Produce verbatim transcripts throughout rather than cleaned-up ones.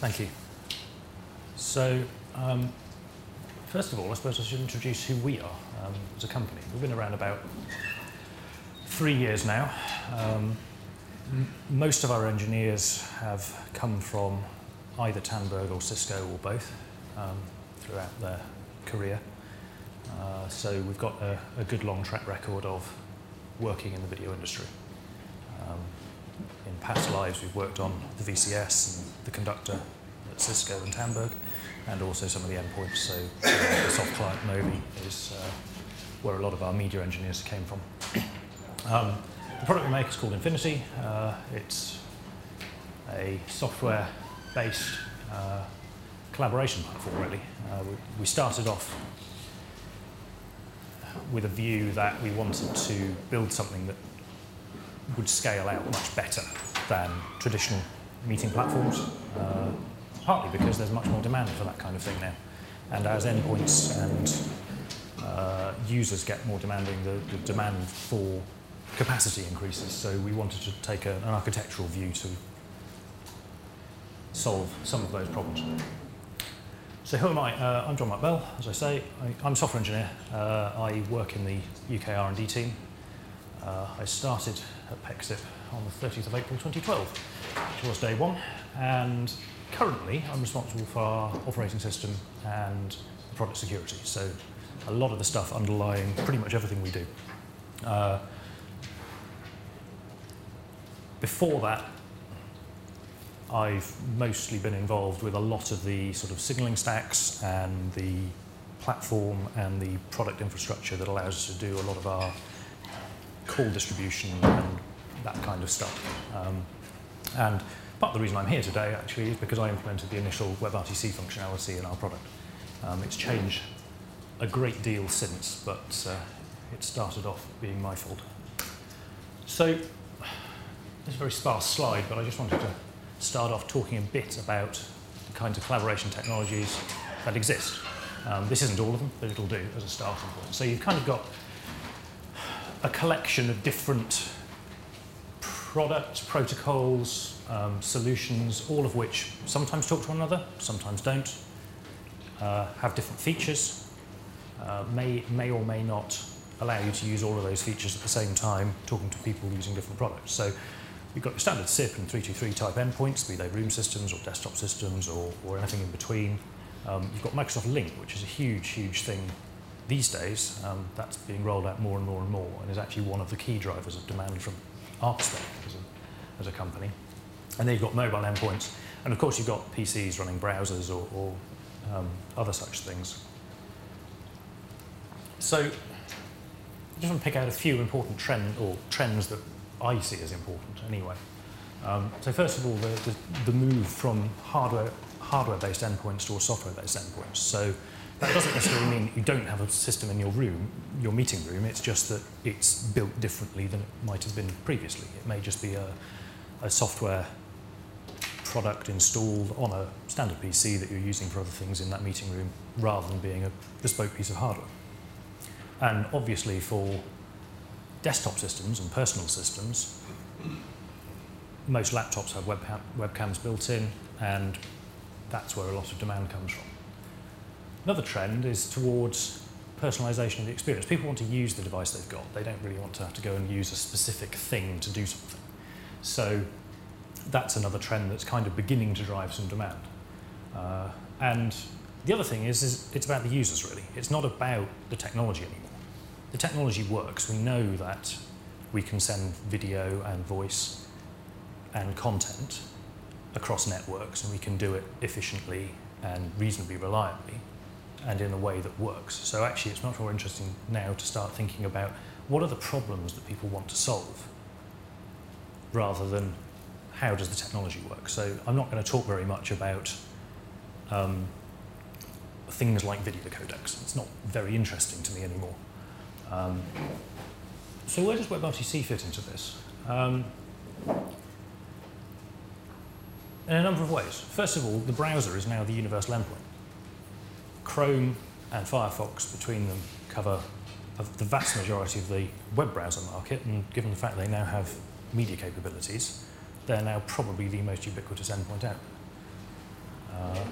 Thank you. So, um, first of all, I suppose I should introduce who we are um, as a company. We've been around about three years now. Um, m most of our engineers have come from either Tandberg or Cisco or both um, throughout their career. Uh, so we've got a, a good long track record of working in the video industry. Um, in past lives we've worked on the V C S and the conductor at Cisco and Tandberg, and also some of the endpoints, so uh, the soft client Moby is uh, where a lot of our media engineers came from. Um, the product we make is called Infinity. Uh, it's a software-based uh, collaboration platform, really. Uh, we, we started off with a view that we wanted to build something that would scale out much better than traditional meeting platforms, uh, partly because there's much more demand for that kind of thing now. And as endpoints and uh, users get more demanding, the, the demand for capacity increases. So we wanted to take a, an architectural view to solve some of those problems. So who am I? Uh, I'm John McBell, as I say. I, I'm a software engineer. Uh, I work in the U K R and D team. Uh, I started at Pexip on the thirtieth of April twenty twelve, which was day one. And currently, I'm responsible for our operating system and product security. So a lot of the stuff underlying pretty much everything we do. Uh, before that, I've mostly been involved with a lot of the sort of signaling stacks and the platform and the product infrastructure that allows us to do a lot of our call distribution and that kind of stuff. Um, and part of the reason I'm here today actually is because I implemented the initial WebRTC functionality in our product. Um, it's changed a great deal since, but uh, it started off being my fault. So, this is a very sparse slide, but I just wanted to start off talking a bit about the kinds of collaboration technologies that exist. Um, this isn't all of them, but it'll do as a starting point. So you've kind of got a collection of different products, protocols, um, solutions, all of which sometimes talk to one another, sometimes don't, uh, have different features, uh, may, may or may not allow you to use all of those features at the same time, talking to people using different products. So we've got your standard S I P and three two three type endpoints, be they room systems or desktop systems or, or anything in between. Um, you've got Microsoft Lync, which is a huge, huge thing these days. Um, that's being rolled out more and more and more, and is actually one of the key drivers of demand from our perspective as a, as a company. And then you've got mobile endpoints, and of course you've got P Cs running browsers or, or um, other such things. So I just want to pick out a few important trend or trends that I see as important anyway. Um, so first of all, the, the, the move from hardware, hardware-based endpoints to software-based endpoints. So that doesn't necessarily mean you don't have a system in your room, your meeting room. It's just that it's built differently than it might have been previously. It may just be a, a software product installed on a standard P C that you're using for other things in that meeting room, rather than being a bespoke piece of hardware. And obviously for desktop systems and personal systems, most laptops have webcam, webcams built in, and that's where a lot of demand comes from. Another trend is towards personalization of the experience. People want to use the device they've got. They don't really want to have to go and use a specific thing to do something. So that's another trend that's kind of beginning to drive some demand. Uh, and the other thing is, is it's about the users, really. It's not about the technology anymore. The technology works. We know that we can send video and voice and content across networks, and we can do it efficiently and reasonably reliably and in a way that works. So actually it's much more interesting now to start thinking about what are the problems that people want to solve, rather than how does the technology work. So I'm not going to talk very much about um, things like video codecs. It's not very interesting to me anymore. Um, so where does WebRTC fit into this? Um, in a number of ways. First of all, the browser is now the universal endpoint. Chrome and Firefox between them cover the vast majority of the web browser market, and given the fact they now have media capabilities, they're now probably the most ubiquitous endpoint out. Uh,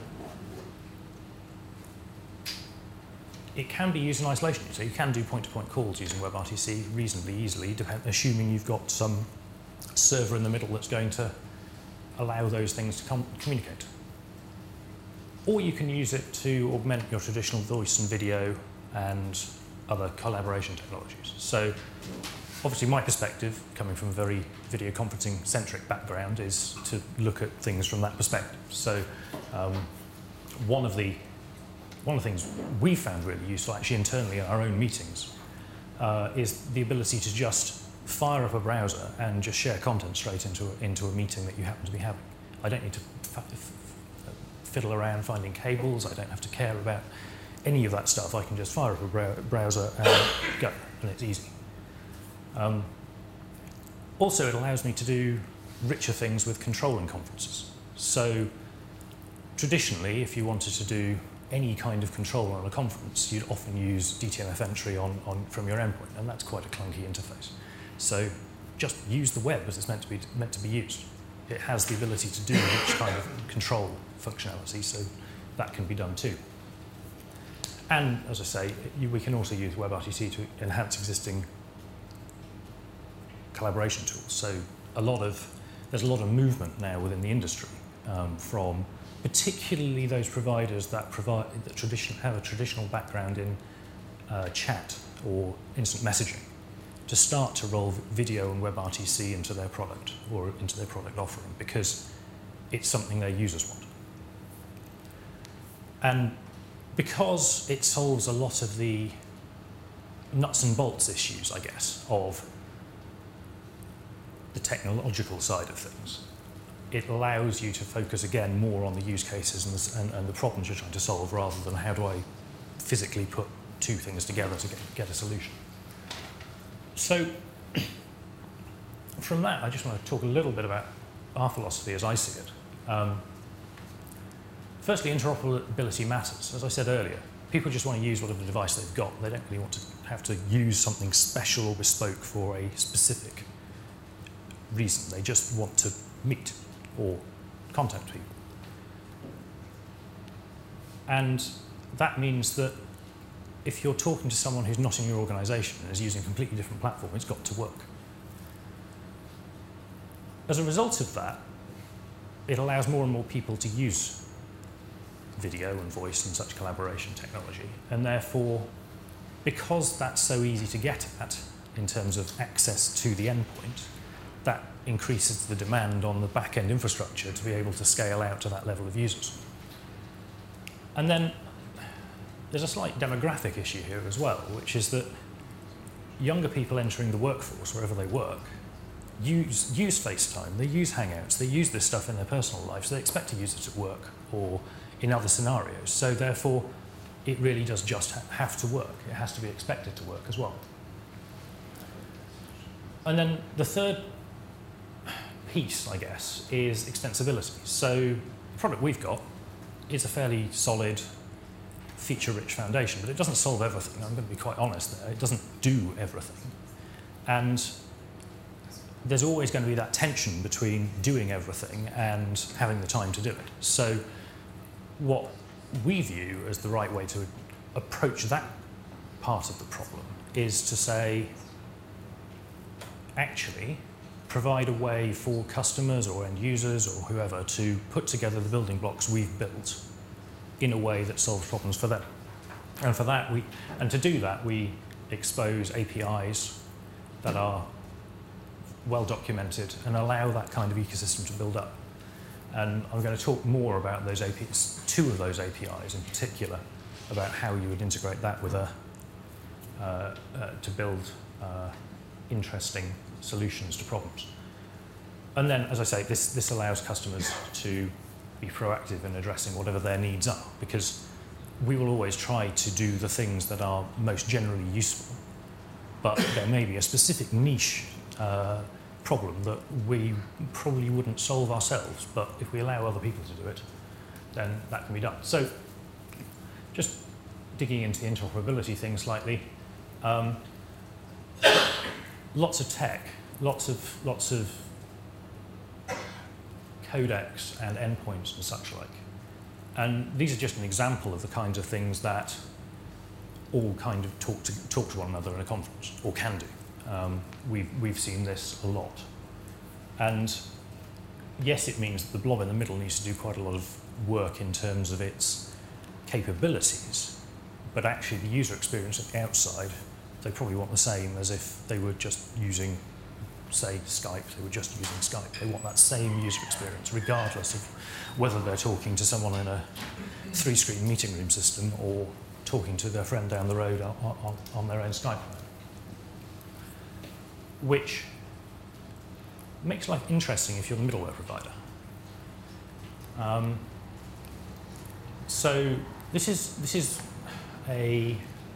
it can be used in isolation, so you can do point-to-point calls using WebRTC reasonably easily, depend, assuming you've got some server in the middle that's going to allow those things to com communicate. Or you can use it to augment your traditional voice and video and other collaboration technologies. So obviously my perspective, coming from a very video conferencing centric background, is to look at things from that perspective. So um, one of the one of the things we found really useful actually internally in our own meetings uh, is the ability to just fire up a browser and just share content straight into a, into a meeting that you happen to be having. I don't need to fiddle around finding cables. I don't have to care about any of that stuff. I can just fire up a brow browser and go, and it's easy. Um, also, it allows me to do richer things with controlling conferences. So traditionally, if you wanted to do any kind of control on a conference, you'd often use D T M F entry on, on, from your endpoint, and that's quite a clunky interface. So just use the web as it's meant to be, meant to be used. It has the ability to do rich kind of control functionality, so that can be done too. And as I say, you, we can also use WebRTC to enhance existing collaboration tools. So a lot of, there's a lot of movement now within the industry um, from particularly those providers that provide that tradition, have a traditional background in uh, chat or instant messaging, to start to roll video and WebRTC into their product or into their product offering, because it's something their users want. And because it solves a lot of the nuts and bolts issues, I guess, of the technological side of things, it allows you to focus again more on the use cases and the, and, and the problems you're trying to solve, rather than how do I physically put two things together to get, get a solution. So from that, I just want to talk a little bit about our philosophy as I see it. Um, firstly, interoperability matters. As I said earlier, people just want to use whatever device they've got. They don't really want to have to use something special or bespoke for a specific reason. They just want to meet or contact people. And that means that if you're talking to someone who's not in your organisation and is using a completely different platform, it's got to work. As a result of that, it allows more and more people to use video and voice and such collaboration technology. And therefore, because that's so easy to get at in terms of access to the endpoint, that increases the demand on the back-end infrastructure to be able to scale out to that level of users. And then there's a slight demographic issue here as well, which is that younger people entering the workforce, wherever they work, use, use FaceTime, they use Hangouts, they use this stuff in their personal lives, so they expect to use it at work or in other scenarios. So therefore, it really does just ha have to work. It has to be expected to work as well. And then the third piece, I guess, is extensibility. So the product we've got is a fairly solid, feature-rich foundation, but it doesn't solve everything. I'm going to be quite honest there. It doesn't do everything. And there's always going to be that tension between doing everything and having the time to do it. So what we view as the right way to approach that part of the problem is to say, actually, provide a way for customers or end users or whoever to put together the building blocks we've built in a way that solves problems for them. And for that, we, and to do that, we expose A P Is that are well documented and allow that kind of ecosystem to build up. And I'm going to talk more about those A P Is, two of those A P Is in particular, about how you would integrate that with a, uh, uh, to build uh, interesting solutions to problems. And then, as I say, this, this allows customers to be proactive in addressing whatever their needs are, because we will always try to do the things that are most generally useful, but there may be a specific niche uh, problem that we probably wouldn't solve ourselves, but if we allow other people to do it, then that can be done. So just digging into the interoperability thing slightly, um, lots of tech, lots of, lots of codecs and endpoints and such like And these are just an example of the kinds of things that all kind of talk to, talk to one another in a conference, or can do. Um, we've, we've seen this a lot. And yes, it means that the blob in the middle needs to do quite a lot of work in terms of its capabilities, but actually the user experience at the outside, they probably want the same as if they were just using, say, Skype, they were just using Skype. They want that same user experience, regardless of whether they're talking to someone in a three-screen meeting room system or talking to their friend down the road on, on, on their own Skype phone. Which makes life interesting if you're the middleware provider. Um, so this is, this is a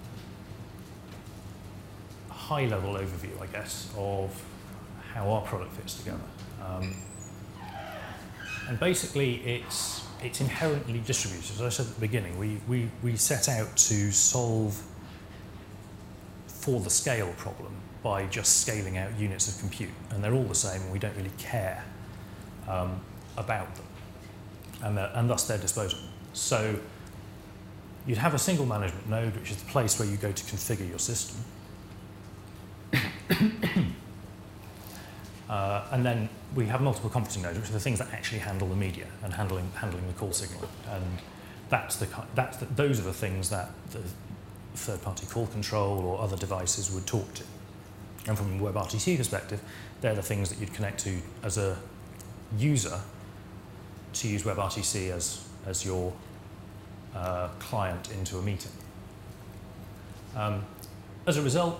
high-level overview, I guess, of how our product fits together. Um, and basically, it's, it's inherently distributed. As I said at the beginning, we, we, we set out to solve for the scale problem by just scaling out units of compute. And they're all the same, and we don't really care um, about them. And, and thus, they're disposable. So you'd have a single management node, which is the place where you go to configure your system. uh, and then we have multiple conferencing nodes, which are the things that actually handle the media and handling, handling the call signal. And that's the, that's the, those are the things that the third-party call control or other devices would talk to. And from a WebRTC perspective, they're the things that you'd connect to as a user to use WebRTC as, as your uh, client into a meeting. Um, as a result,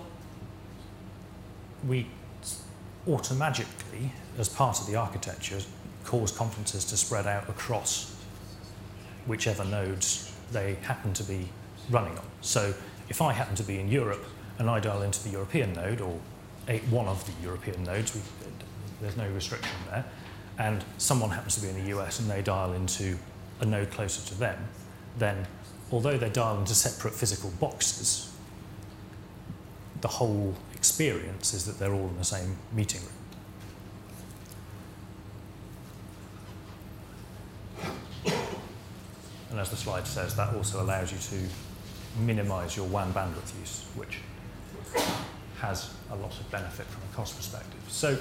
we automatically, as part of the architecture, cause conferences to spread out across whichever nodes they happen to be running on. So if I happen to be in Europe and I dial into the European node, or a, one of the European nodes, we, there's no restriction there, and someone happens to be in the U S and they dial into a node closer to them, then although they dial into separate physical boxes, the whole experience is that they're all in the same meeting room. And as the slide says, that also allows you to minimize your W A N bandwidth use, which has a lot of benefit from a cost perspective. So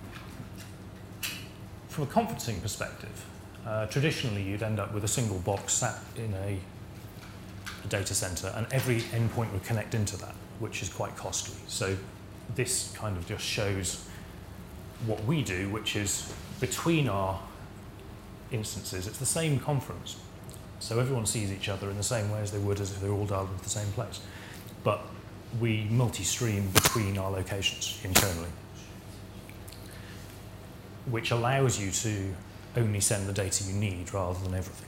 from a conferencing perspective, uh, traditionally you'd end up with a single box sat in a, a data center, and every endpoint would connect into that, which is quite costly. So this kind of just shows what we do, which is between our instances, it's the same conference. So everyone sees each other in the same way as they would as if they were all dialed into the same place. But we multi-stream between our locations internally, which allows you to only send the data you need rather than everything.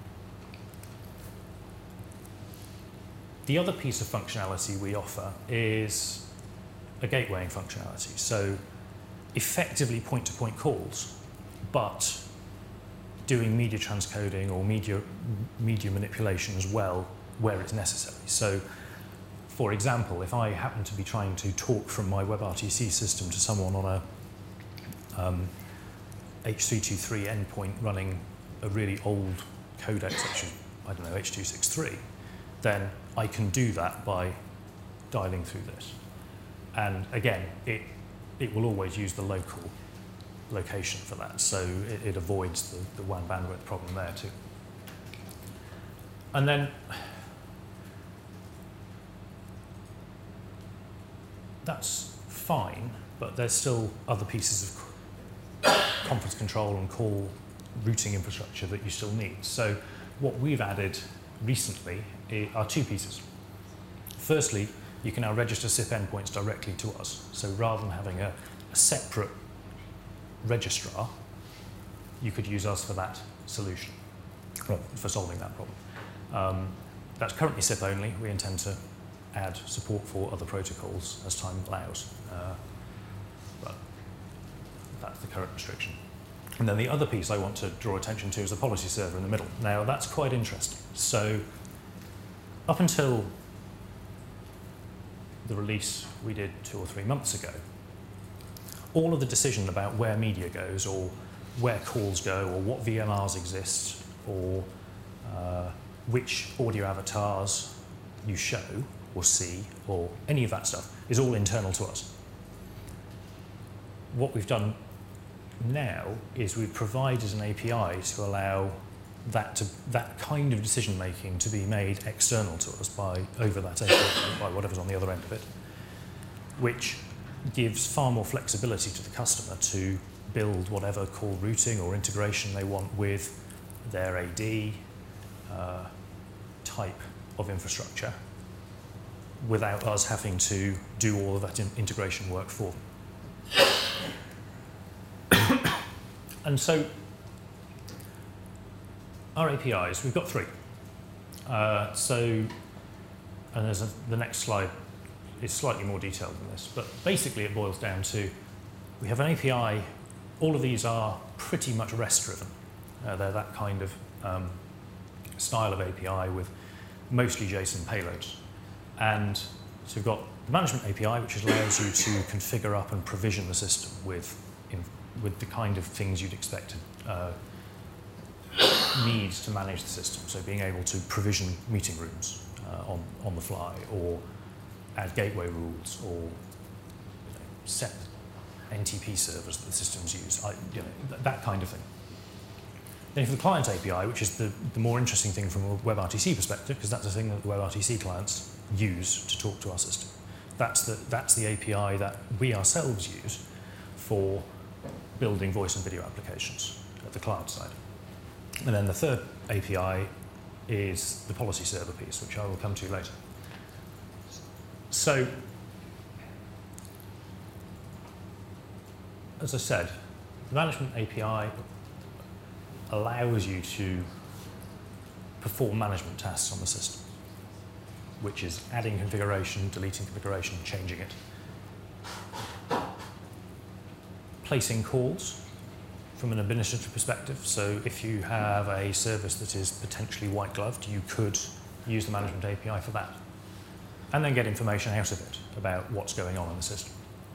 The other piece of functionality we offer is a gatewaying functionality. So effectively point-to-point calls, but doing media transcoding or media, media manipulation as well where it's necessary. So for example, if I happen to be trying to talk from my WebRTC system to someone on a um, H three twenty-three endpoint running a really old codec, such as, I don't know, H two sixty-three, then I can do that by dialing through this. And again, it, it will always use the local location for that, so it, it avoids the, the W A N bandwidth problem there too. And then that's fine, but there's still other pieces of conference control and call routing infrastructure that you still need. So what we've added recently are two pieces. Firstly, you can now register S I P endpoints directly to us. So rather than having a, a separate registrar, you could use us for that solution, well, for solving that problem. Um, that's currently S I P only. We intend to add support for other protocols as time allows. Uh, but that's the current restriction. And then the other piece I want to draw attention to is the policy server in the middle. Now, that's quite interesting. So up until the release we did two or three months ago, all of the decision about where media goes or where calls go or what V M Rs exist or uh, which audio avatars you show or see or any of that stuff is all internal to us. What we've done now is we've provided an A P I to allow that to, that kind of decision making to be made external to us by over that A P I, by whatever's on the other end of it, which gives far more flexibility to the customer to build whatever core routing or integration they want with their A D uh, type of infrastructure without us having to do all of that in integration work for them. And so our A P Is, we've got three. Uh, so, and there's a, the next slide is slightly more detailed than this, but basically it boils down to we have an A P I. All of these are pretty much REST driven. Uh, they're that kind of um, style of A P I with mostly JSON payloads. And so we've got the management A P I, which allows you to configure up and provision the system with, in, with the kind of things you'd expect to uh, need to manage the system. So being able to provision meeting rooms uh, on, on the fly, or add gateway rules, or you know, set N T P servers that the systems use, I, you know, th that kind of thing. Then for the client A P I, which is the, the more interesting thing from a WebRTC perspective, because that's the thing that the WebRTC clients use to talk to our system. That's the, that's the A P I that we ourselves use for building voice and video applications at the client side. And then the third A P I is the policy server piece, which I will come to later. So, as I said, the management A P I allows you to perform management tasks on the system, which is adding configuration, deleting configuration, changing it. Placing calls from an administrative perspective. So if you have a service that is potentially white-gloved, you could use the management A P I for that. And then get information out of it about what's going on in the system.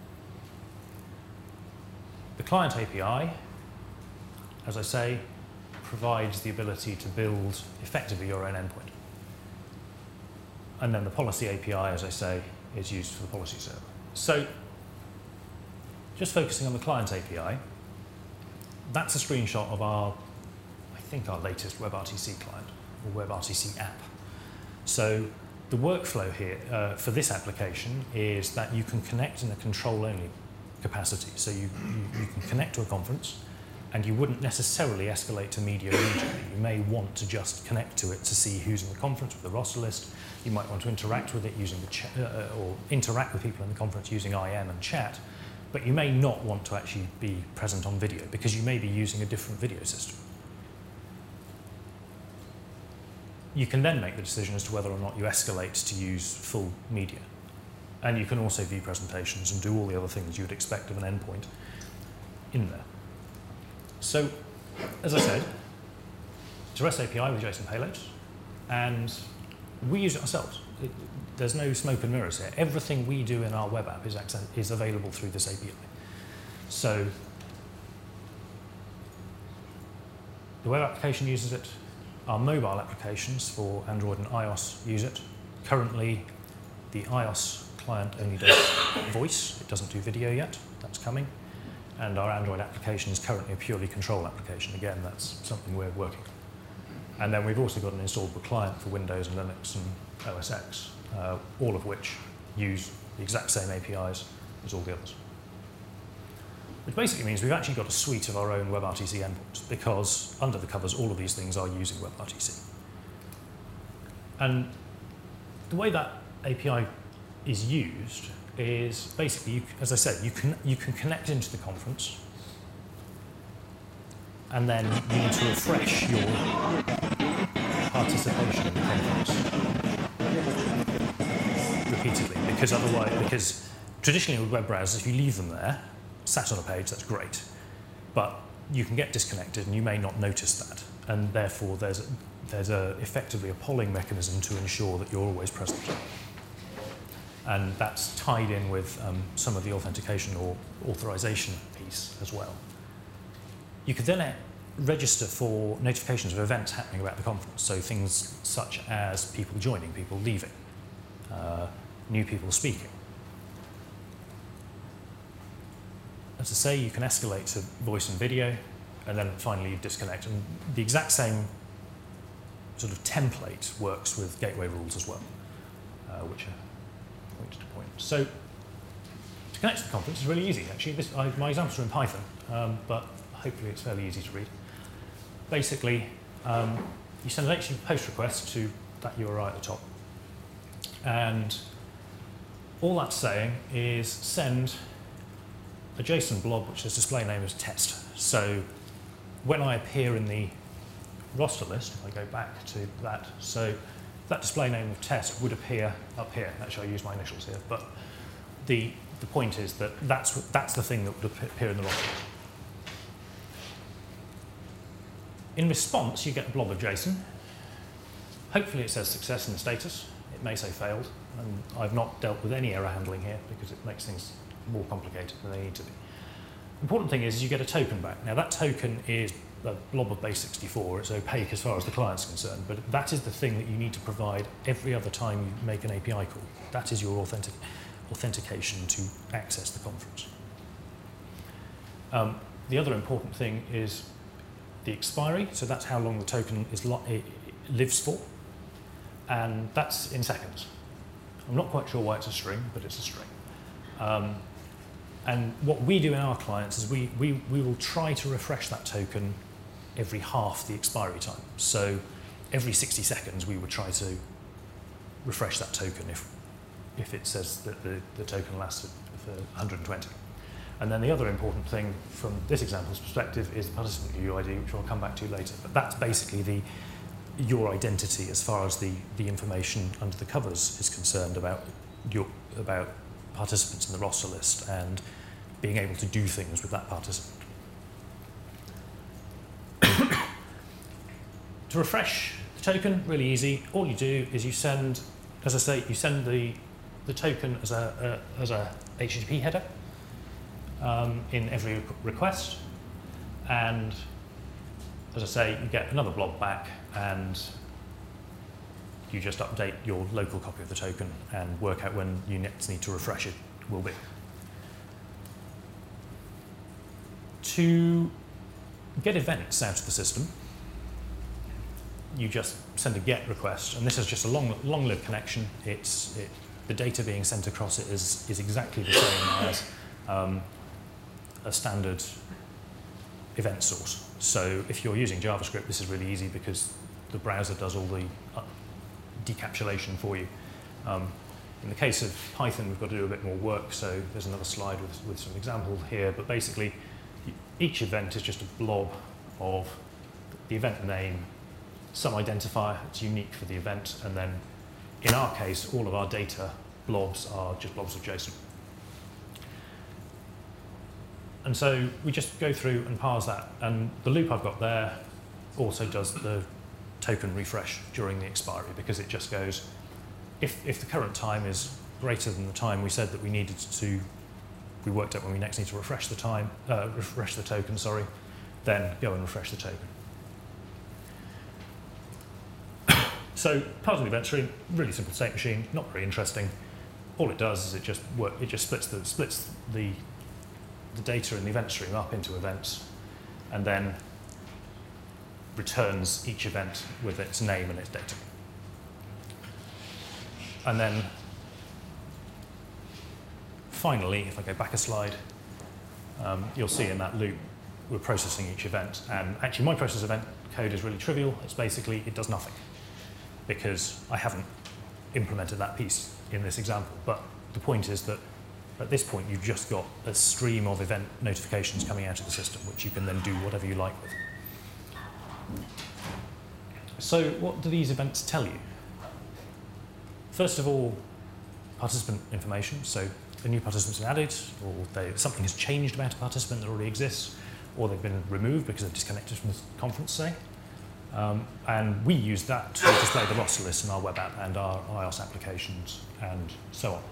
The client A P I, as I say, provides the ability to build effectively your own endpoint. And then the policy A P I, as I say, is used for the policy server. So, just focusing on the client A P I, that's a screenshot of our, I think our latest WebRTC client, or WebRTC app. So, the workflow here uh, for this application is that you can connect in a control-only capacity. So you, you, you can connect to a conference, and you wouldn't necessarily escalate to media immediately. You may want to just connect to it to see who's in the conference with the roster list. You might want to interact with it using the chat, uh, or interact with people in the conference using I M and chat, but you may not want to actually be present on video because you may be using a different video system. You can then make the decision as to whether or not you escalate to use full media. And you can also view presentations and do all the other things you would expect of an endpoint in there. So, as I said, it's a REST A P I with JSON payloads, and we use it ourselves. It, there's no smoke and mirrors here. Everything we do in our web app is, access, is available through this A P I. So, the web application uses it. Our mobile applications for Android and iOS use it. Currently, the iOS client only does voice. It doesn't do video yet. That's coming. And our Android application is currently a purely control application. Again, that's something we're working on. And then we've also got an installable client for Windows and Linux and O S X, uh, all of which use the exact same A P Is as all the others. Which basically means we've actually got a suite of our own WebRTC endpoints, because under the covers, all of these things are using WebRTC. And the way that A P I is used is basically, you, as I said, you can, you can connect into the conference, and then you need to refresh your participation in the conference repeatedly, because otherwise, because traditionally with web browsers, if you leave them there, sat on a page, that's great, but you can get disconnected and you may not notice that, and therefore there's a, there's a, effectively a polling mechanism to ensure that you're always present. And that's tied in with um, some of the authentication or authorization piece as well. You could then register for notifications of events happening about the conference, so things such as people joining, people leaving, uh, new people speaking. As I say, you can escalate to voice and video, and then finally you disconnect. And the exact same sort of template works with gateway rules as well, uh, which are point to point. So to connect to the conference is really easy, actually. This, I, my examples are in Python, um, but hopefully it's fairly easy to read. Basically, um, you send an H T T P post request to that U R I at the top. And all that's saying is send a JSON blob which is display name as test. So when I appear in the roster list, if I go back to that, so that display name of test would appear up here. Actually, I use my initials here, but the, the point is that that's, that's the thing that would appear in the roster list. In response, you get a blob of JSON. Hopefully it says success in the status. It may say failed. And I've not dealt with any error handling here because it makes things more complicated than they need to be. The important thing is you get a token back. Now that token is a blob of base sixty-four. It's opaque as far as the client's concerned, but that is the thing that you need to provide every other time you make an A P I call. That is your authentic authentication to access the conference. Um, the other important thing is the expiry, so that's how long the token is li it lives for, and that's in seconds. I'm not quite sure why it's a string, but it's a string. Um, and what we do in our clients is we, we, we will try to refresh that token every half the expiry time. So every sixty seconds we would try to refresh that token if, if it says that the, the token lasts for one hundred twenty. And then the other important thing from this example's perspective is the participant U I D, which I'll come back to later. But that's basically the, your identity as far as the, the information under the covers is concerned about, your, about participants in the roster list and being able to do things with that participant. To refresh the token, really easy. All you do is you send, as I say, you send the, the token as a, a, as a H T T P header. Um, in every request, and as I say, you get another blob back and you just update your local copy of the token and work out when you next need to refresh it will be. To get events out of the system, you just send a GET request, and this is just a long, long-lived connection. It's, it, the data being sent across it is, is exactly the same as um, a standard event source. So if you're using JavaScript, this is really easy because the browser does all the decapsulation for you. Um, in the case of Python, we've got to do a bit more work, so there's another slide with, with some examples here, but basically each event is just a blob of the event name, some identifier that's unique for the event, and then in our case, all of our data blobs are just blobs of JSON. And so we just go through and parse that. And the loop I've got there also does the token refresh during the expiry, because it just goes, if, if the current time is greater than the time we said that we needed to, we worked out when we next need to refresh the time, uh, refresh the token, sorry, then go and refresh the token. So parsing the event stream, really simple state machine, not very interesting. All it does is it just work, it just splits the splits the the data in the event stream up into events, and then returns each event with its name and its data. And then finally, if I go back a slide, um, you'll see in that loop we're processing each event. And actually my process event code is really trivial. It's basically, it does nothing because I haven't implemented that piece in this example. But the point is that at this point, you've just got a stream of event notifications coming out of the system, which you can then do whatever you like with. So what do these events tell you? First of all, participant information. So a new participant's been added, or they, something has changed about a participant that already exists, or they've been removed because they've disconnected from the conference, say. Um, and we use that to display the roster list in our web app and our iOS applications and so on.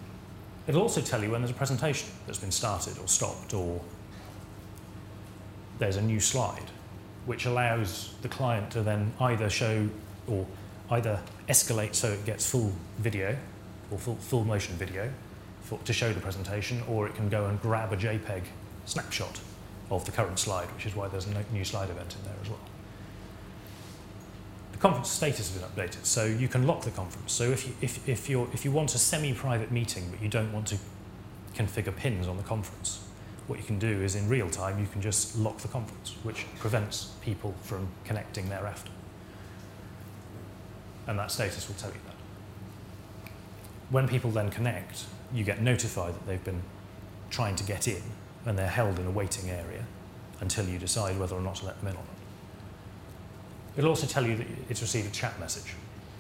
It'll also tell you when there's a presentation that's been started or stopped, or there's a new slide, which allows the client to then either show or either escalate so it gets full video or full, full motion video for, to show the presentation, or it can go and grab a JPEG snapshot of the current slide, which is why there's a new slide event in there as well. The conference status has been updated, so you can lock the conference. So if you, if, if, you're, if you want a semi-private meeting but you don't want to configure pins on the conference, what you can do is in real time you can just lock the conference, which prevents people from connecting thereafter. And that status will tell you that. When people then connect, you get notified that they've been trying to get in, and they're held in a waiting area until you decide whether or not to let them in or not. It'll also tell you that it's received a chat message,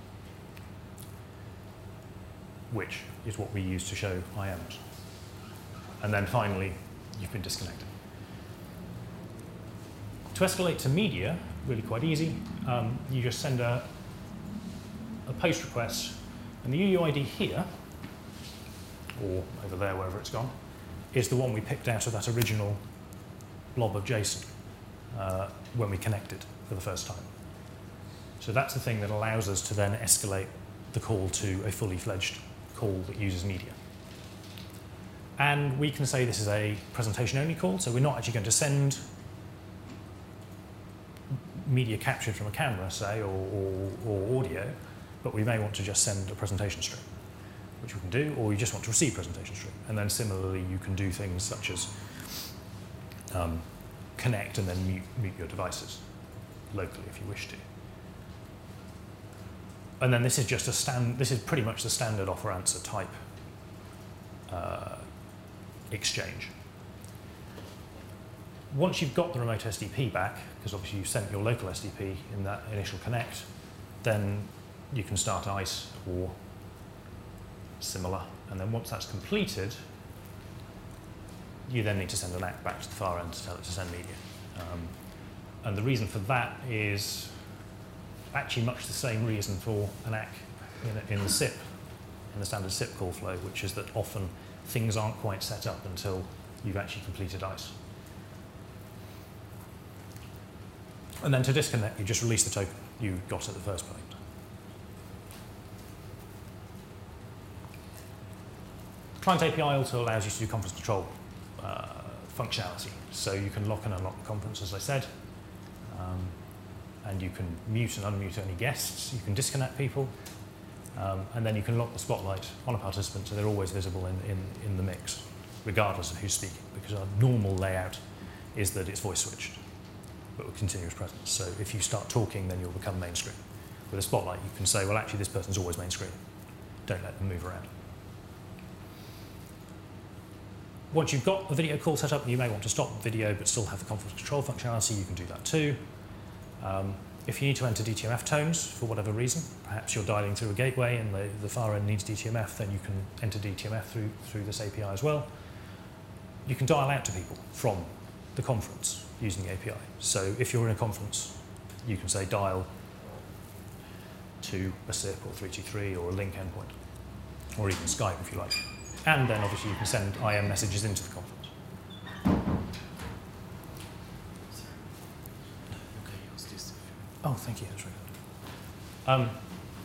which is what we use to show I Ms. And then finally, you've been disconnected. To escalate to media, really quite easy. Um, you just send a, a post request, and the U U I D here, or over there, wherever it's gone, is the one we picked out of that original blob of JSON uh, when we connected for the first time. So that's the thing that allows us to then escalate the call to a fully fledged call that uses media. And we can say this is a presentation-only call, so we're not actually going to send media captured from a camera, say, or, or, or audio, but we may want to just send a presentation stream, which we can do, or you just want to receive presentation stream. And then similarly, you can do things such as um, connect and then mute, mute your devices locally if you wish to. And then this is just a stand. This is pretty much the standard offer-answer type uh, exchange. Once you've got the remote S D P back, because obviously you sent your local S D P in that initial connect, then you can start ICE or similar. And then once that's completed, you then need to send an A C K back to the far end to tell it to send media. Um, and the reason for that is actually much the same reason for an A C K in, in the S I P, in the standard S I P call flow, which is that often things aren't quite set up until you've actually completed ICE. And then to disconnect, you just release the token you got at the first point. Client A P I also allows you to do conference control uh, functionality. So you can lock and unlock the conference, as I said. Um, and you can mute and unmute any guests. You can disconnect people. Um, and then you can lock the spotlight on a participant so they're always visible in, in, in the mix, regardless of who's speaking, because our normal layout is that it's voice switched, but with continuous presence. So if you start talking, then you'll become main screen. With a spotlight, you can say, well, actually, this person's always main screen. Don't let them move around. Once you've got the video call set up, you may want to stop the video but still have the conference control functionality. You can do that too. Um, if you need to enter D T M F tones for whatever reason, perhaps you're dialing through a gateway and the, the far end needs D T M F, then you can enter D T M F through, through this A P I as well. You can dial out to people from the conference using the A P I. So if you're in a conference, you can say dial to a S I P or three two three or a link endpoint, or even Skype if you like. And then obviously you can send I M messages into the conference. Oh, thank you. That's really good. Um,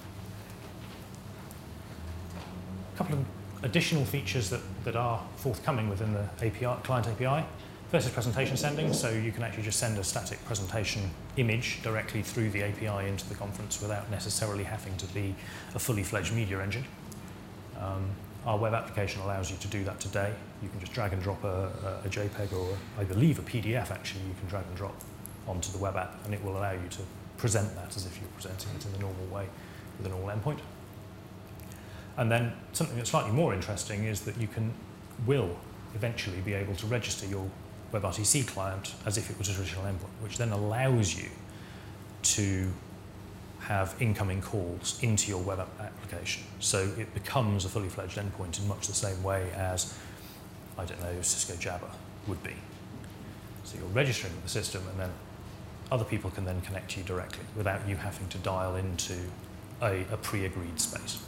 a couple of additional features that, that are forthcoming within the A P I, client A P I. First is presentation sending, so you can actually just send a static presentation image directly through the A P I into the conference without necessarily having to be a fully fledged media engine. Um, our web application allows you to do that today. You can just drag and drop a, a, a JPEG or a, I believe a P D F actually you can drag and drop onto the web app, and it will allow you to present that as if you're presenting it in the normal way with a normal endpoint. And then something that's slightly more interesting is that you can, will eventually be able to register your WebRTC client as if it was a traditional endpoint, which then allows you to have incoming calls into your web app application. So it becomes a fully fledged endpoint in much the same way as, I don't know, Cisco Jabber would be. So you're registering with the system, and then other people can then connect to you directly without you having to dial into a, a pre-agreed space.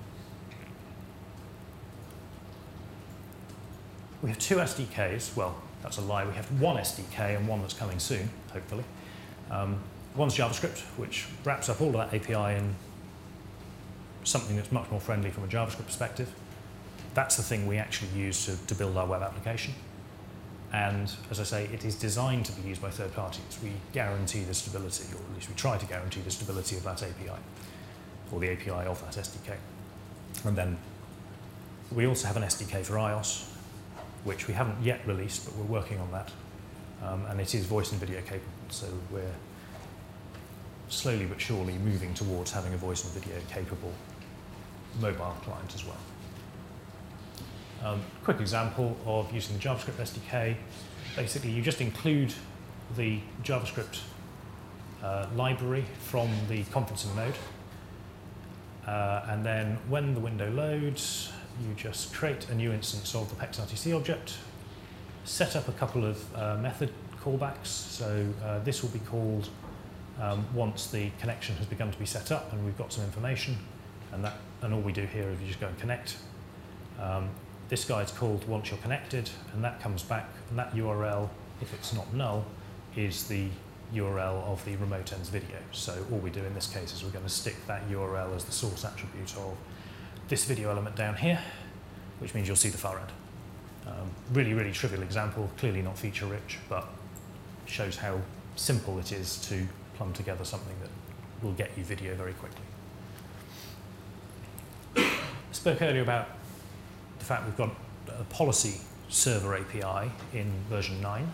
We have two S D Ks, well, That's a lie. We have one S D K and one that's coming soon, hopefully. Um, one's JavaScript, which wraps up all of that A P I in something that's much more friendly from a JavaScript perspective. That's the thing we actually use to, to build our web application. And as I say, it is designed to be used by third parties. We guarantee the stability, or at least we try to guarantee the stability of that A P I, or the A P I of that S D K. And then we also have an S D K for iOS, which we haven't yet released, but we're working on that. Um, and it is voice and video capable, so we're slowly but surely moving towards having a voice and video capable mobile client as well. Um, quick example of using the JavaScript S D K. Basically, you just include the JavaScript uh, library from the conferencing node. Uh, and then when the window loads, you just create a new instance of the PexRTC object, set up a couple of uh, method callbacks. So uh, this will be called um, once the connection has begun to be set up and we've got some information. And, that, and all we do here is you just go and connect. Um, This guide's called once you're connected, and that comes back, and that U R L, if it's not null, is the U R L of the remote ends video. So all we do in this case is we're going to stick that U R L as the source attribute of this video element down here, which means you'll see the far end. Um, really, really trivial example, clearly not feature rich, but shows how simple it is to plumb together something that will get you video very quickly. I spoke earlier about the fact we've got a policy server A P I in version nine.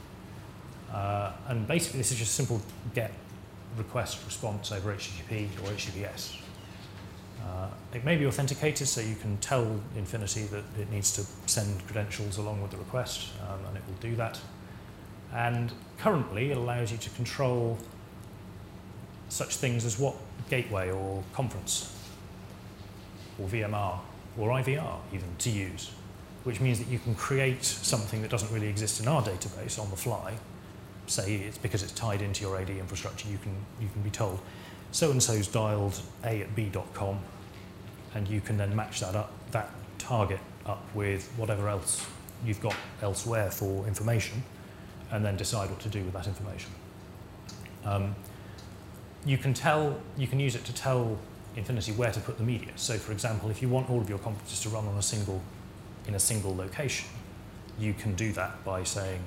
Uh, and basically this is just simple get request response over H T T P or H T T P S. Uh, it may be authenticated, so you can tell Infinity that it needs to send credentials along with the request, um, and it will do that. And currently it allows you to control such things as what gateway or conference or V M R or I V R even to use, which means that you can create something that doesn't really exist in our database on the fly. Say it's because it's tied into your A D infrastructure, you can, you can be told, so-and-so's dialed A at B dot com, and you can then match that up, that target up with whatever else you've got elsewhere for information, and then decide what to do with that information. Um, you can tell, you can use it to tell Infinity where to put the media. So for example, if you want all of your conferences to run on a single, in a single location, you can do that by saying,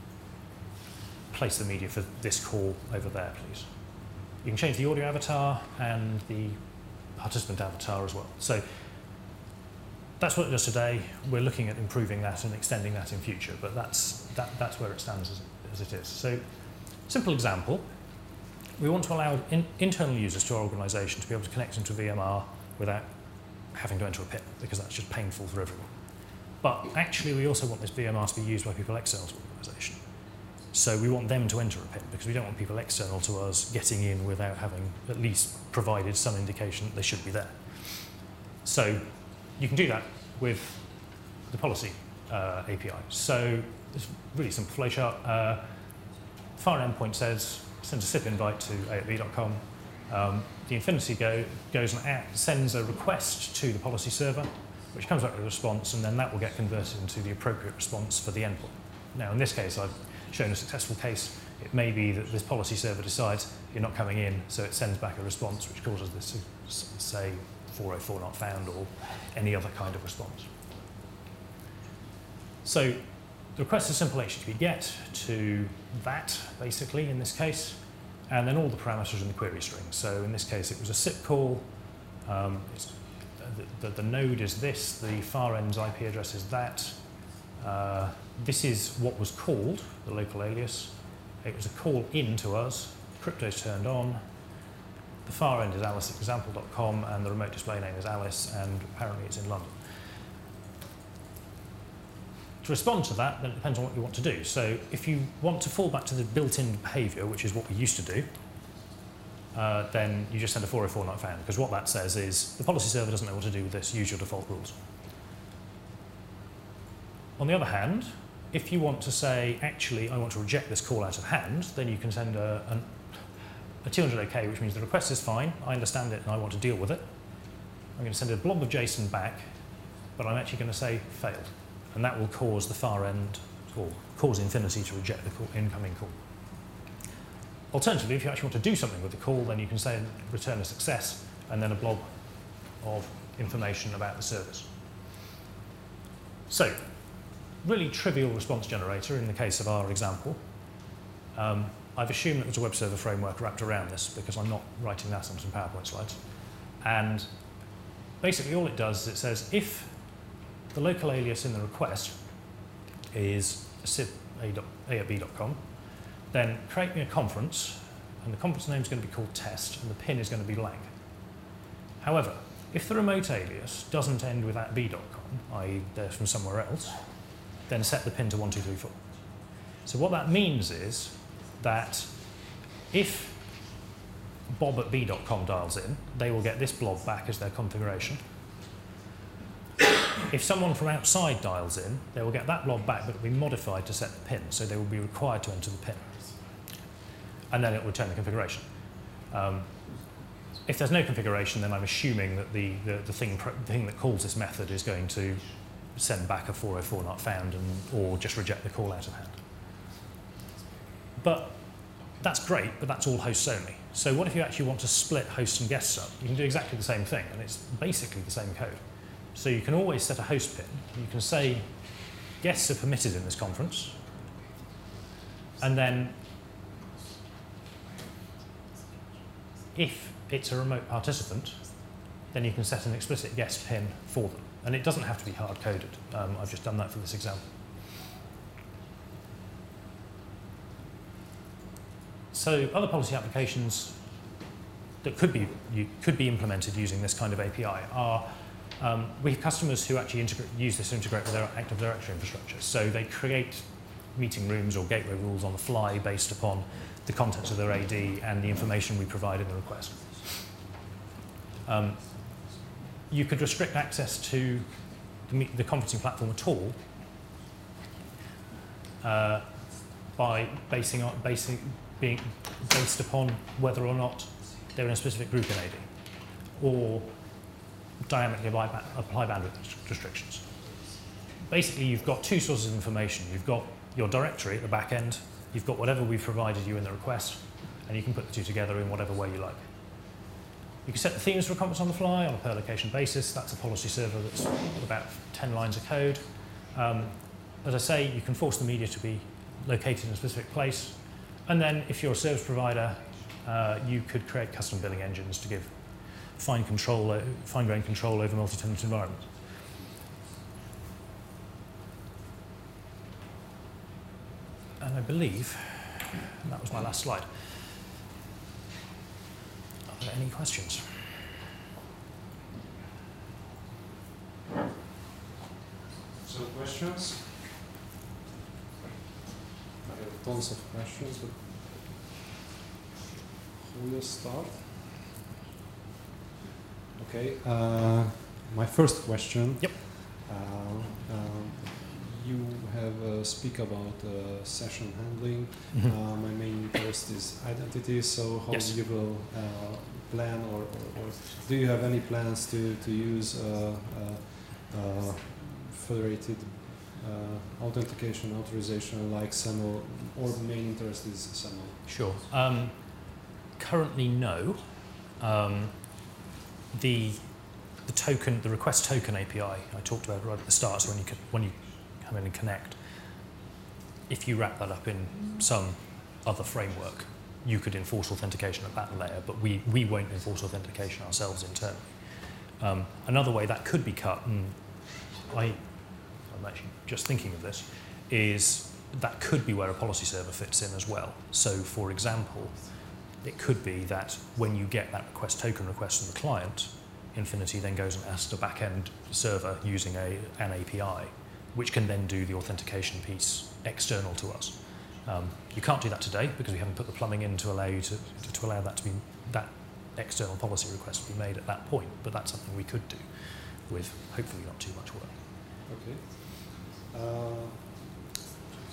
place the media for this call over there, please. You can change the audio avatar and the participant avatar as well. So that's what it does today. We're looking at improving that and extending that in future, but that's, that, that's where it stands as, as it is. So simple example. We want to allow in, internal users to our organisation to be able to connect into V M R without having to enter a P I N, because that's just painful for everyone. But actually, we also want this V M R to be used by people external to the organisation. So we want them to enter a P I N, because we don't want people external to us getting in without having at least provided some indication that they should be there. So you can do that with the policy uh, A P I. So it's a really simple flowchart. Uh, far endpoint says, sends a S I P invite to A at B dot com. Um, the Infinity go, goes and at, sends a request to the policy server, which comes back with a response, and then that will get converted into the appropriate response for the endpoint. Now, in this case, I've shown a successful case. It may be that this policy server decides you're not coming in, so it sends back a response which causes this to say four oh four not found or any other kind of response. So the request is simple H T T P GET to that, basically, in this case, and then all the parameters in the query string. So in this case, it was a S I P call. Um, it's, the, the, the node is this. The far end's I P address is that. Uh, this is what was called, the local alias. It was a call in to us. Crypto's turned on. The far end is alice example dot com, and the remote display name is Alice, and apparently it's in London. To respond to that, then it depends on what you want to do. So if you want to fall back to the built-in behaviour, which is what we used to do, uh, then you just send a four oh four not found, because what that says is the policy server doesn't know what to do with this, use your default rules. On the other hand, if you want to say, actually, I want to reject this call out of hand, then you can send a, an, a two hundred OK, which means the request is fine, I understand it, and I want to deal with it. I'm going to send a blob of JSON back, but I'm actually going to say failed. And that will cause the far end or cause Infinity to reject the call, incoming call. Alternatively, if you actually want to do something with the call, then you can say return a success and then a blob of information about the service. So, really trivial response generator in the case of our example. Um, I've assumed that there's a web server framework wrapped around this because I'm not writing that on some PowerPoint slides. And basically all it does is it says if the local alias in the request is a at b dot com, then create me a conference, and the conference name is going to be called test, and the pin is going to be lang. However, if the remote alias doesn't end with at b dot com, that is they're from somewhere else, then set the pin to one two three four. So what that means is that if bob at b dot com dials in, they will get this blob back as their configuration. If someone from outside dials in, they will get that blob back, but it will be modified to set the pin, so they will be required to enter the pin. And then it will return the configuration. Um, if there's no configuration, then I'm assuming that the, the, the, thing, the thing that calls this method is going to send back a four oh four not found, and, or just reject the call out of hand. But that's great, but that's all hosts only. So what if you actually want to split hosts and guests up? You can do exactly the same thing, and it's basically the same code. So you can always set a host pin. You can say guests are permitted in this conference, and then if it's a remote participant, then you can set an explicit guest pin for them. And it doesn't have to be hard-coded. Um, I've just done that for this example. So other policy applications that could be, you, could be implemented using this kind of A P I are Um, we have customers who actually integrate, use this to integrate with their Active Directory infrastructure. So they create meeting rooms or gateway rules on the fly based upon the contents of their A D and the information we provide in the request. Um, you could restrict access to the, the conferencing platform at all uh, by basing on, basing, being based upon whether or not they're in a specific group in A D, or dynamically apply bandwidth restrictions. Basically, you've got two sources of information. You've got your directory at the back end, you've got whatever we've provided you in the request, and you can put the two together in whatever way you like. You can set the themes for a conference on the fly on a per location basis. That's a policy server that's about ten lines of code. Um, as I say, you can force the media to be located in a specific place. And then if you're a service provider, uh, you could create custom billing engines to give fine control, fine-grained control over multi-tenant environments. And I believe that was my last slide. Are there any questions? So questions? I have tons of questions, but who will start? Okay, uh, my first question. Yep. Uh, um, you have uh, speak about uh, session handling. Mm-hmm. uh, my main interest is identity. So how Yes. you will uh, plan, or, or, or do you have any plans to to use uh, uh, uh, federated uh, authentication, authorization like S A M L, or the main interest is S A M L? Sure. Um, currently, no. Um, the the token, the request token A P I I talked about right at the start. So when you can, when you come in and connect, if you wrap that up in some other framework, you could enforce authentication at that layer. But we we won't enforce authentication ourselves internally. Um, another way that could be cut, and I I'm actually just thinking of this, is that could be where a policy server fits in as well. So for example, it could be that when you get that request token request from the client, Infinity then goes and asks a back-end server using a, an A P I, which can then do the authentication piece external to us. Um, you can't do that today because we haven't put the plumbing in to allow you to, to, to allow that to be that external policy request to be made at that point. But that's something we could do with hopefully not too much work. Okay. Uh,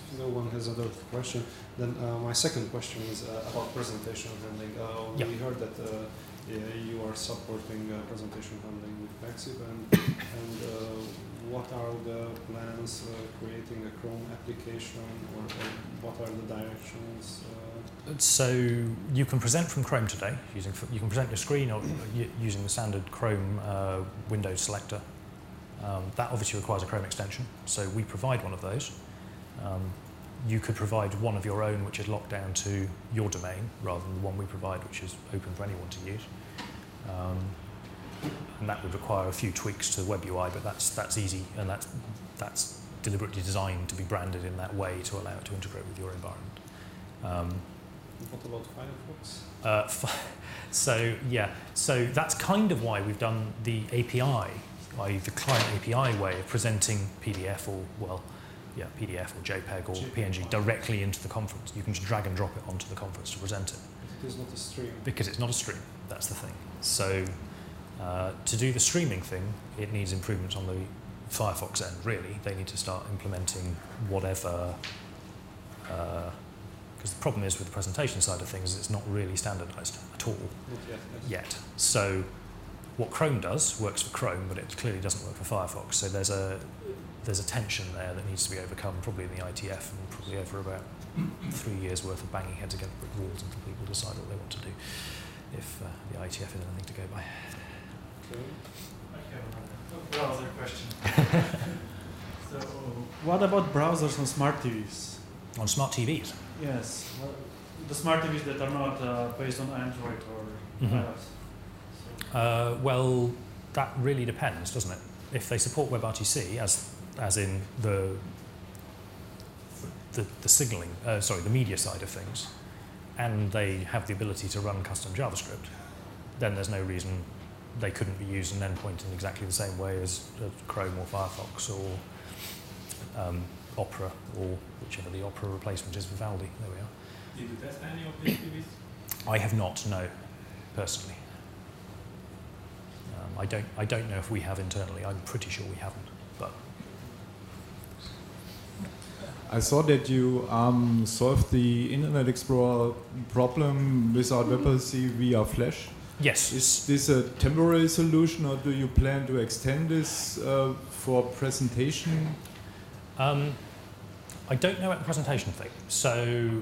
if no one has other question, then uh, my second question is uh, about presentation handling. Uh, Yep. We heard that uh, yeah, you are supporting uh, presentation handling with Pexip, and, and uh, what are the plans uh, creating a Chrome application, or, or what are the directions? Uh? So you can present from Chrome today. Using you can present your screen or using the standard Chrome uh, Windows selector. Um, that obviously requires a Chrome extension, so we provide one of those. Um, you could provide one of your own which is locked down to your domain rather than the one we provide which is open for anyone to use. Um, and that would require a few tweaks to Web U I, but that's, that's easy, and that's, that's deliberately designed to be branded in that way to allow it to integrate with your environment. Um, What about Firefox? Uh, so yeah, so that's kind of why we've done the A P I, that is the client A P I way of presenting P D F or, well, yeah, P D F or JPEG or JPEG. P N G directly into the conference. You can just drag and drop it onto the conference to present it. It is not a stream. Because it's not a stream, that's the thing. So uh, to do the streaming thing, it needs improvements on the Firefox end, really. They need to start implementing whatever, uh, because the problem is with the presentation side of things, it's not really standardized at all Not yet. Yes. yet. So what Chrome does works for Chrome, but it clearly doesn't work for Firefox. So there's a there's a tension there that needs to be overcome, probably in the I T F, and probably over about three years worth of banging heads against brick walls until people decide what they want to do, if uh, the I T F is anything to go by. Okay. I have a browser question. So, what about browsers on smart T Vs? On smart T Vs? Yes, well, the smart T Vs that are not uh, based on Android or Mhm. iOS. So, Uh, well, that really depends, doesn't it? If they support WebRTC, as as in the the, the signaling, uh, sorry, the media side of things, and they have the ability to run custom JavaScript, then there's no reason they couldn't be used an endpoint in exactly the same way as uh, Chrome or Firefox or um, Opera, or whichever the Opera replacement is for Vivaldi. There we are. Did you test any of these T Vs? I have not, no, personally. Um, I don't. I don't know if we have internally. I'm pretty sure we haven't. But I saw that you um, solved the Internet Explorer problem without WebRTC via Flash. yes, Is this a temporary solution, or do you plan to extend this uh, for presentation? um, I don't know about the presentation thing. So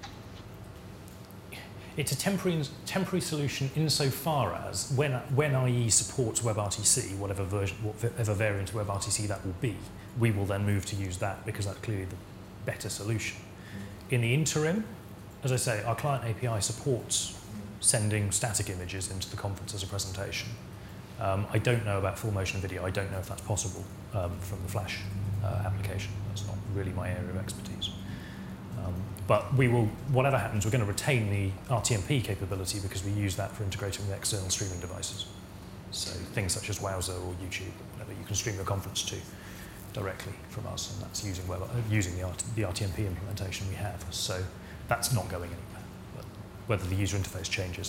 it's a temporary temporary solution insofar as when when I E supports WebRTC, whatever version, whatever variant of WebRTC that will be, we will then move to use that because that's clearly the better solution. In the interim, as I say, our client A P I supports sending static images into the conference as a presentation. Um, I don't know about full motion video. I don't know if that's possible um, from the Flash uh, application. That's not really my area of expertise. Um, but we will, whatever happens, we're going to retain the R T M P capability because we use that for integrating with external streaming devices. So things such as Wowzer or YouTube, whatever you can stream your conference to directly from us, and that's using web, uh, using the, R T, the R T M P implementation we have. So that's not going anywhere. But whether the user interface changes,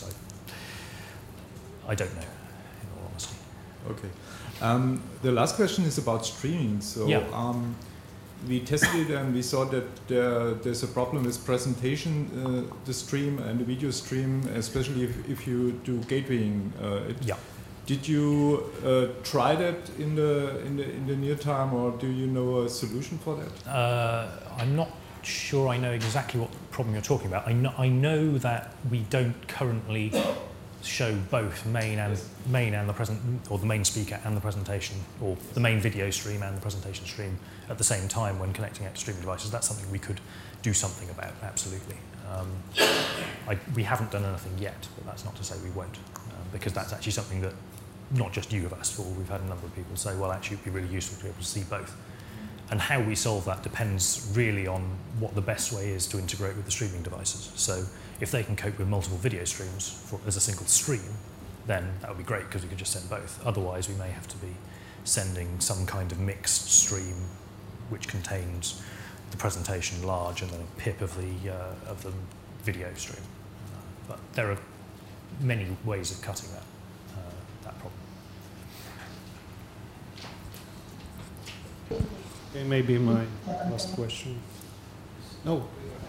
I, I don't know, in all honesty. Okay. Um, the last question is about streaming. So Yeah. um, we tested it and we saw that there, there's a problem with presentation, uh, the stream and the video stream, especially if, if you do gatewaying. Uh, it. Yeah. Did you uh, try that in the, in the in the near time, or do you know a solution for that? Uh, I'm not sure I know exactly what problem you're talking about. I know, I know that we don't currently show both main and main and the present, or the main speaker and the presentation, or the main video stream and the presentation stream at the same time when connecting out to streaming devices. That's something we could do something about, absolutely. Um, I, we haven't done anything yet, but that's not to say we won't, um, because that's actually something that not just you have asked for. We've had a number of people say, well, actually, it'd be really useful to be able to see both. And how we solve that depends really on what the best way is to integrate with the streaming devices. So if they can cope with multiple video streams for, as a single stream, then that would be great because we could just send both. Otherwise, we may have to be sending some kind of mixed stream which contains the presentation large and then a pip of the, uh, of the video stream. Uh, but there are many ways of cutting that, uh, that problem. Okay, maybe my last question. No.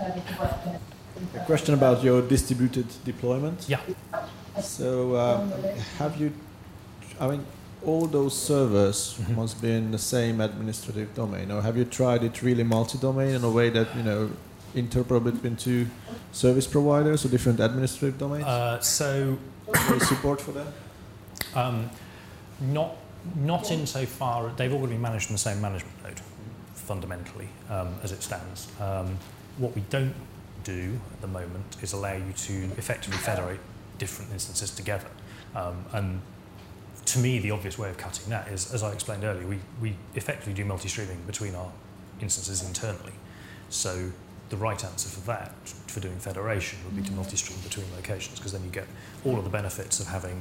A question about your distributed deployment. Yeah. So um, have you, I mean, all those servers Mhm. must be in the same administrative domain, or have you tried it really multi-domain in a way that, you know, interoperable between two service providers or different administrative domains? Uh, so, Is there support for that? um, not not insofar they've already managed in the same management node, fundamentally, um, as it stands. Um, what we don't do at the moment is allow you to effectively federate different instances together. Um, and to me, the obvious way of cutting that is, as I explained earlier, we, we effectively do multi-streaming between our instances internally. So the right answer for that, for doing federation, would be to multi-stream between locations, because then you get all of the benefits of having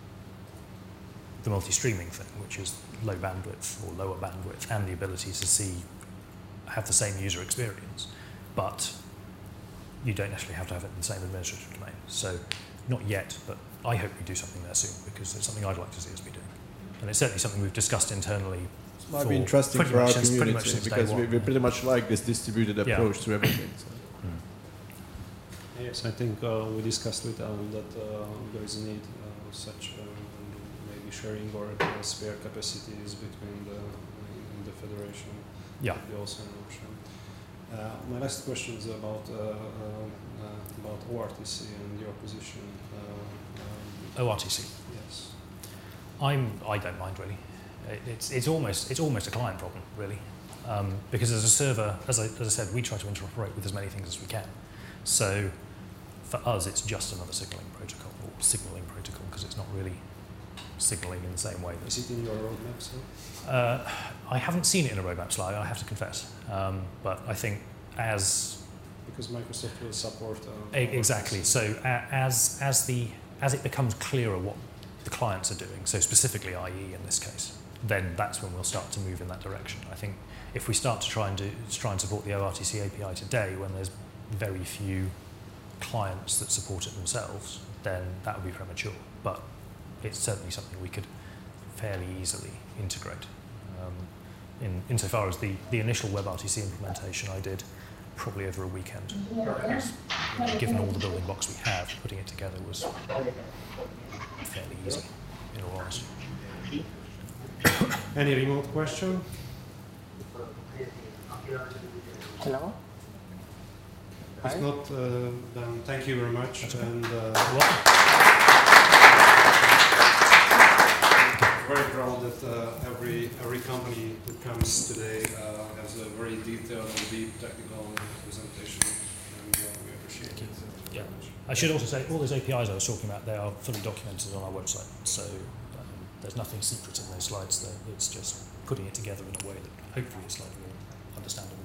the multi-streaming thing, which is low bandwidth or lower bandwidth, and the ability to see, have the same user experience. But you don't necessarily have to have it in the same administrative domain. So not yet, but I hope we do something there soon, because it's something I'd like to see us be doing. And it's certainly something we've discussed internally. It might be interesting pretty for our much since- pretty much community since day because we, one, we yeah. pretty much like this distributed Yeah. approach to everything. So. Yes, I think uh, we discussed with Alan that uh, there is a need uh, of such uh, maybe sharing or uh, spare capacities between the in the federation. Yeah. Would be also an option. Uh, my last question is about uh, uh, uh, about O R T C and your position. Uh, um, O R T C. yes. I'm, I don't mind really. It, it's, it's, almost, it's almost a client problem, really. Um, because as a server, as I, as I said, we try to interoperate with as many things as we can. So for us, it's just another signaling protocol, or signaling protocol, because it's not really signaling in the same way. Is it in your roadmap, so? Uh, I haven't seen it in a roadmap slide, I have to confess. Um, but I think as... Because Microsoft will support... Uh, E- Exactly. So a- as as the as it becomes clearer what the clients are doing, so specifically I E in this case, then that's when we'll start to move in that direction. I think if we start to try and do try and support the O R T C A P I today, when there's very few clients that support it themselves, then that would be premature. But it's certainly something we could fairly easily integrate. Um, in insofar as the the initial WebRTC implementation I did probably over a weekend. Because, you know, given all the building blocks we have, putting it together was fairly easy, in all honesty. Any remote question? Hello? If Hi. not, uh, then thank you very much. That's okay. And uh, Well, very proud that uh, every every company that comes today uh, has a very detailed and deep technical presentation, and uh, we appreciate it. Yeah. I should also say, all those A P Is I was talking about, they are fully documented on our website, so um, there's nothing secret in those slides there. It's just putting it together in a way that hopefully is slightly more understandable.